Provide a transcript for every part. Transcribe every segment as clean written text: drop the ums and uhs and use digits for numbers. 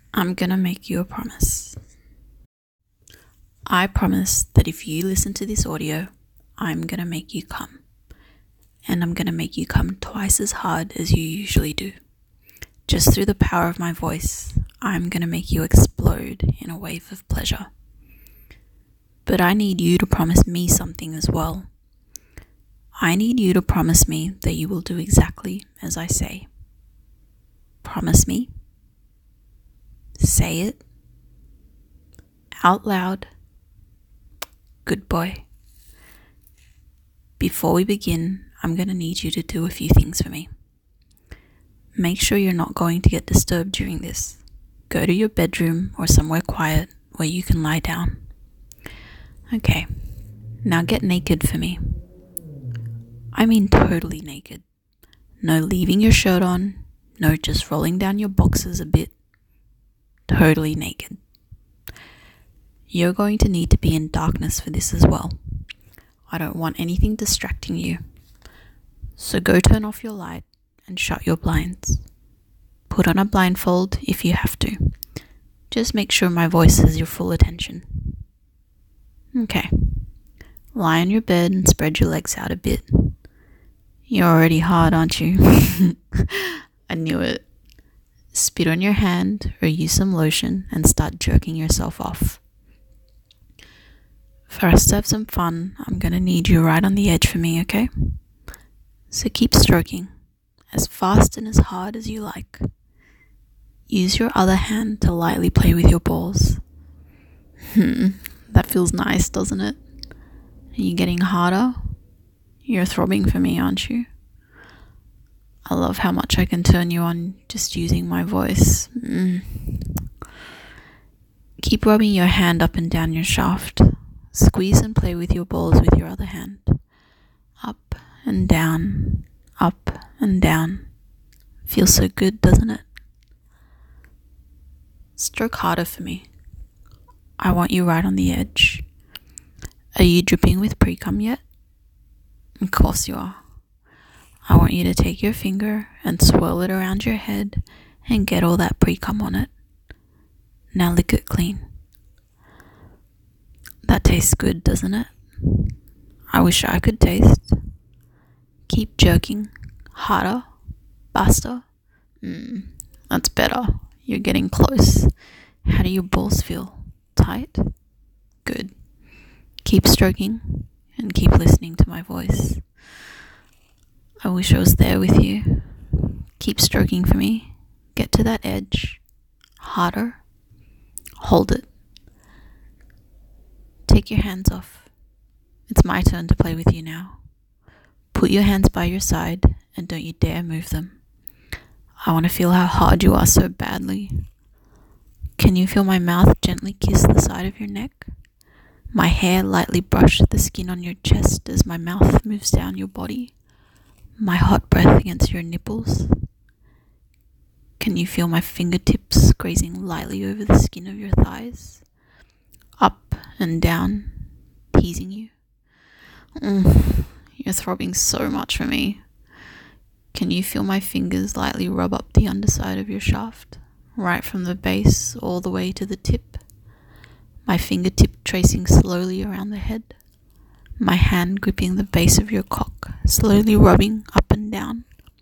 I'm gonna make you a promise. I promise that if you listen to this audio, I'm gonna make you come. And I'm gonna make you come twice as hard as you usually do. Just through the power of my voice, I'm gonna make you explode in a wave of pleasure. But I need you to promise me something as well. I need you to promise me that you will do exactly as I say. Promise me. Say it. Out loud. Good boy. Before we begin, I'm going to need you to do a few things for me. Make sure you're not going to get disturbed during this. Go to your bedroom or somewhere quiet where you can lie down. Okay, now get naked for me. I mean totally naked. No leaving your shirt on, no just rolling down your boxers a bit. Totally naked. You're going to need to be in darkness for this as well. I don't want anything distracting you. So go turn off your light and shut your blinds. Put on a blindfold if you have to. Just make sure my voice has your full attention. Okay. Lie on your bed and spread your legs out a bit. You're already hard, aren't you? I knew it. Spit on your hand or use some lotion and start jerking yourself off. For us to have some fun, I'm going to need you right on the edge for me, okay? So keep stroking, as fast and as hard as you like. Use your other hand to lightly play with your balls. That feels nice, doesn't it? Are you getting harder? You're throbbing for me, aren't you? I love how much I can turn you on just using my voice. Keep rubbing your hand up and down your shaft. Squeeze and play with your balls with your other hand. Up and down, up and down. Feels so good, doesn't it? Stroke harder for me. I want you right on the edge. Are you dripping with pre-cum yet? Of course you are. I want you to take your finger and swirl it around your head and get all that pre-cum on it. Now lick it clean. That tastes good, doesn't it? I wish I could taste. Keep jerking. Harder. Faster. That's better. You're getting close. How do your balls feel? Tight? Good. Keep stroking and keep listening to my voice. I wish I was there with you. Keep stroking for me. Get to that edge. Harder. Hold it. Take your hands off. It's my turn to play with you now. Put your hands by your side and don't you dare move them. I want to feel how hard you are so badly. Can you feel my mouth gently kiss the side of your neck? My hair lightly brush the skin on your chest as my mouth moves down your body. My hot breath against your nipples. Can you feel my fingertips grazing lightly over the skin of your thighs? Up and down, teasing you. You're throbbing so much for me. Can you feel my fingers lightly rub up the underside of your shaft, right from the base all the way to the tip? My fingertip tracing slowly around the head. My hand gripping the base of your cock, slowly rubbing up and down.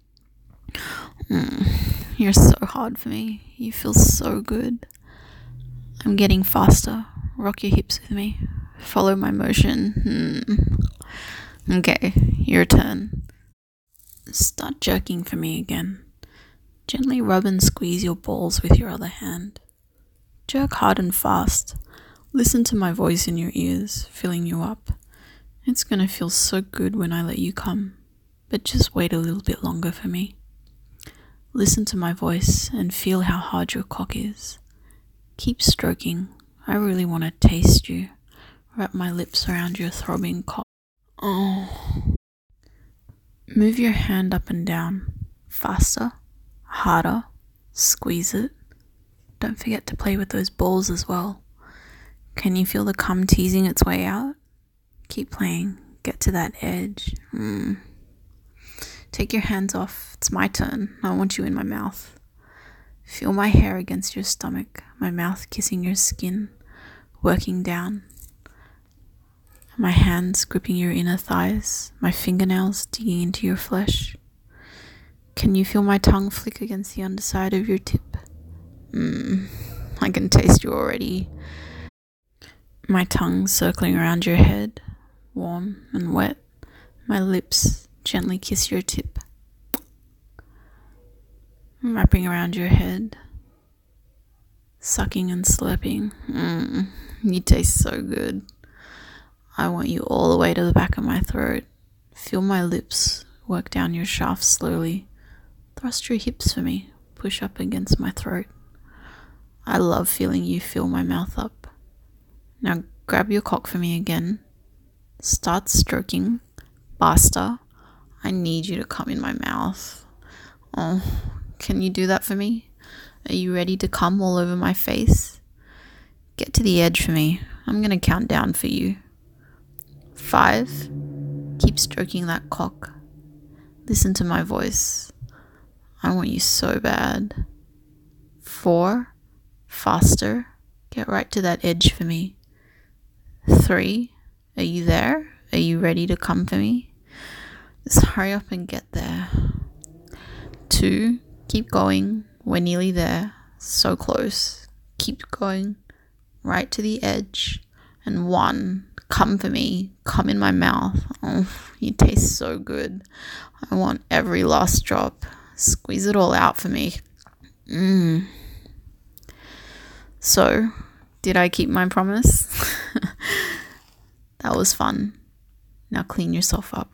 You're so hard for me. You feel so good. I'm getting faster. Rock your hips with me. Follow my motion. Okay, your turn. Start jerking for me again. Gently rub and squeeze your balls with your other hand. Jerk hard and fast. Listen to my voice in your ears, filling you up. It's gonna feel so good when I let you come, but just wait a little bit longer for me. Listen to my voice and feel how hard your cock is. Keep stroking. I really want to taste you. Wrap my lips around your throbbing cock. Move your hand up and down. Faster. Harder. Squeeze it. Don't forget to play with those balls as well. Can you feel the cum teasing its way out? Keep playing. Get to that edge. Take your hands off. It's my turn. I want you in my mouth. Feel my hair against your stomach, my mouth kissing your skin, working down. My hands gripping your inner thighs, my fingernails digging into your flesh. Can you feel my tongue flick against the underside of your tip? I can taste you already. My tongue circling around your head, warm and wet. My lips gently kiss your tip. Wrapping around your head, sucking and slurping. You taste so good. I want you all the way to the back of my throat. Feel my lips work down your shaft slowly. Thrust your hips for me. Push up against my throat. I love feeling you fill my mouth up. Now grab your cock for me again. Start stroking. Basta. I need you to come in my mouth. Oh, can you do that for me? Are you ready to come all over my face? Get to the edge for me. I'm gonna count down for you. 5. Keep stroking that cock. Listen to my voice. I want you so bad. 4. Faster. Get right to that edge for me. 3. Are you there? Are you ready to come for me? Just hurry up and get there. 2. Keep going. We're nearly there. So close. Keep going. Right to the edge. And 1. Come for me. Come in my mouth. Oh, you taste so good. I want every last drop. Squeeze it all out for me. So, did I keep my promise? That was fun. Now clean yourself up.